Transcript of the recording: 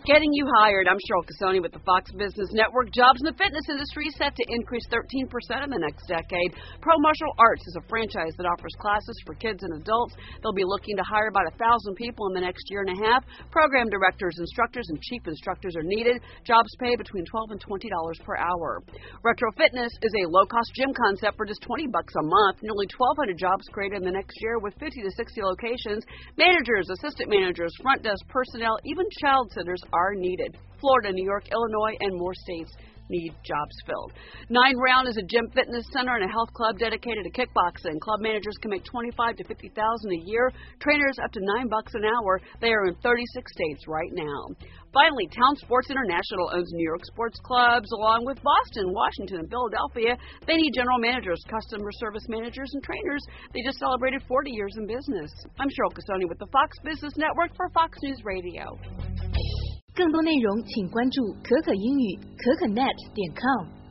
Getting you hired. I'm Cheryl Casoni with the Fox Business Network. Jobs in the fitness industry set to increase 13% in the next decade. Pro Martial Arts is a franchise that offers classes for kids and adults. They'll be looking to hire about 1,000 people in the next year and a half. Program directors, instructors, and chief instructors are needed. Jobs pay between $12 and $20 per hour. Retro Fitness is a low-cost gym concept for just $20 a month. Nearly 1,200 jobs created in the next year with 50 to 60 locations. Managers, assistant managers, front desk personnel, even child sitters are needed. Florida, New York, Illinois, and more states need jobs filled. 9 Round is a gym fitness center and a health club dedicated to kickboxing. Club managers can make $25,000 to $50,000 a year. Trainers up to $9 an hour. They are in 36 states right now. Finally, Town Sports International owns New York sports clubs along with Boston, Washington, and Philadelphia. They need general managers, customer service managers, and trainers. They just celebrated 40 years in business. I'm Cheryl Casoni with the Fox Business Network for Fox News Radio. 更多内容请关注可可英语可可net.com。